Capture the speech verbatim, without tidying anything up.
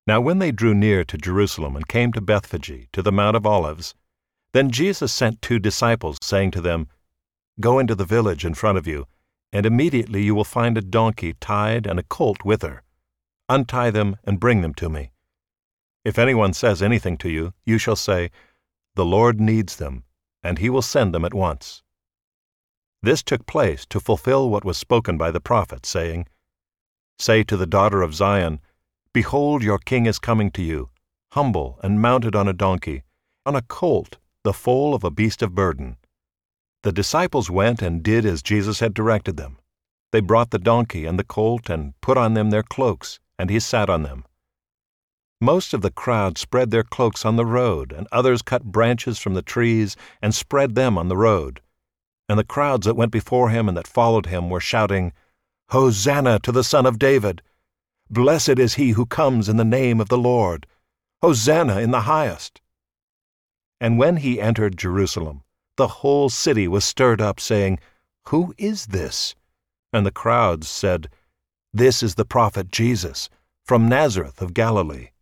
Now when they drew near to Jerusalem and came to Bethphage, to the Mount of Olives, then Jesus sent two disciples, saying to them, Go into the village in front of you, and immediately you will find a donkey tied and a colt with her. Untie them and bring them to me. If anyone says anything to you, you shall say, The Lord needs them, and he will send them at once. This took place to fulfill what was spoken by the prophet, saying, Say to the daughter of Zion, Behold, your king is coming to you, humble and mounted on a donkey, on a colt, the foal of a beast of burden. The disciples went and did as Jesus had directed them. They brought the donkey and the colt and put on them their cloaks, and he sat on them. Most of the crowd spread their cloaks on the road, and others cut branches from the trees and spread them on the road. And the crowds that went before him and that followed him were shouting, Hosanna to the Son of David! Blessed is he who comes in the name of the Lord! Hosanna in the highest! And when he entered Jerusalem, the whole city was stirred up, saying, Who is this? And the crowds said, This is the prophet Jesus, from Nazareth of Galilee.